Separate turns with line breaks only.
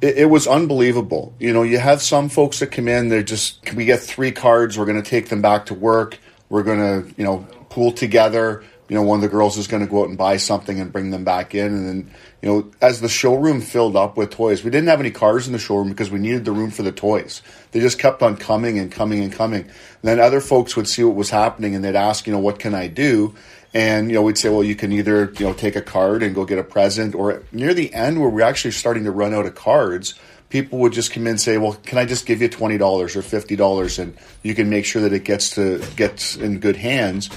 It was unbelievable. You have some folks that come in, we get 3 cards, we're going to take them back to work, we're going to, pool together. One of the girls is going to go out and buy something and bring them back in. And then, as the showroom filled up with toys, we didn't have any cars in the showroom because we needed the room for the toys. They just kept on coming and coming and coming. And then other folks would see what was happening and they'd ask, what can I do? And, we'd say, well, you can either, take a card and go get a present, or near the end where we're actually starting to run out of cards, people would just come in and say, well, can I just give you $20 or $50 and you can make sure that it gets in good hands?